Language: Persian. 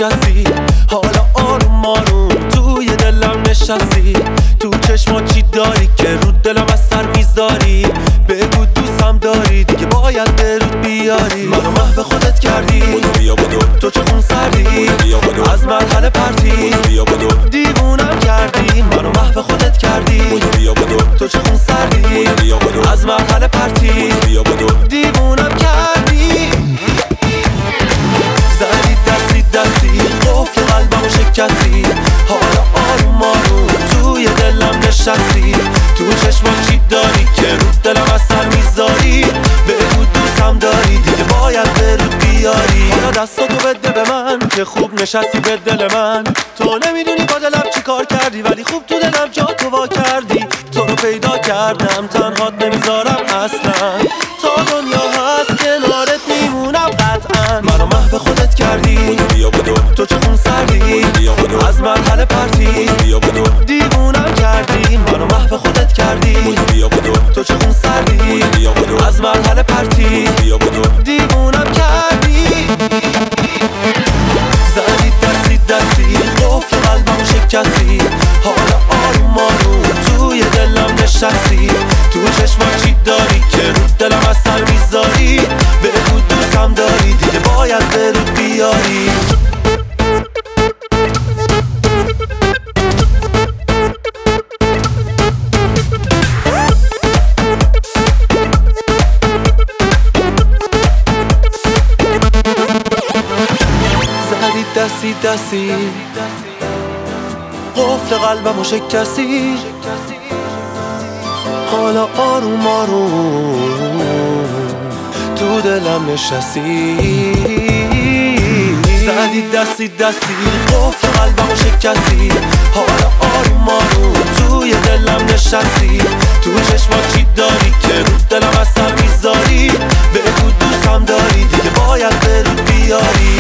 شکستی، حالا آروم آروم توی دلم نشستی. تو چشما چی داری که رو دلم از سر میذاری؟ بگو دوستم داری دیگه باید به رود بیاری. منو محو خودت کردی، بیا بدو تو چه خون سردی، بیا بدو از مرحله پرتی، بیا بدو دیوونم کردی. منو محو خودت کردی، بیا بدو تو چه خون سردی، بیا بدو از مرحله پرتی، بیا بدو دیوونم کردی. زدی دستی دستی قفل قلبمو شکستی، حالا آروم آروم توی دلم نشستی. تو چشما چی داری که رو دلم از سر میذاری؟ بگو دوستم داری دیگه باید به رود بیاری. حالا دستاتو بده به من که خوب نشستی به دل من. تو نمیدونی با دلم چی کار کردی، ولی خوب تو دلم جا تو وا کردی. تو رو پیدا کردم تنهات نمیذارم اصلا، تا دنیا هست کنارت میمونم قطعا. منو محو خودت کردی، بیا بدو تو چه خون سردی، بیا بدو از مرحله پرتی، بیا بدو دیوونم کردی. منو محو خودت کردی، بیا بدو تو چه خون سردی، بیا بدو از مرحله پرتی، بیا بدو دیوونم کردی. زدی دستی دستی قفل قلبمو شکستی، حالا آروم آروم توی دلم نشستی. تو چشما چی داری که رو دلم از سر میذاری؟ بگو دوستم داری دیگه باید به رود بیاری. زدی دستی دستی قفل قلبمو شکستی، حالا آروم آروم تو دلم نشستی. زدی دستی دستی قفل قلبمو شکستی، حالا آروم آروم توی دلم نشستی. تو چشما چی داری که رو دلم از سر میذاری؟ بگو دوستم داری دیگه باید به رود بیاری.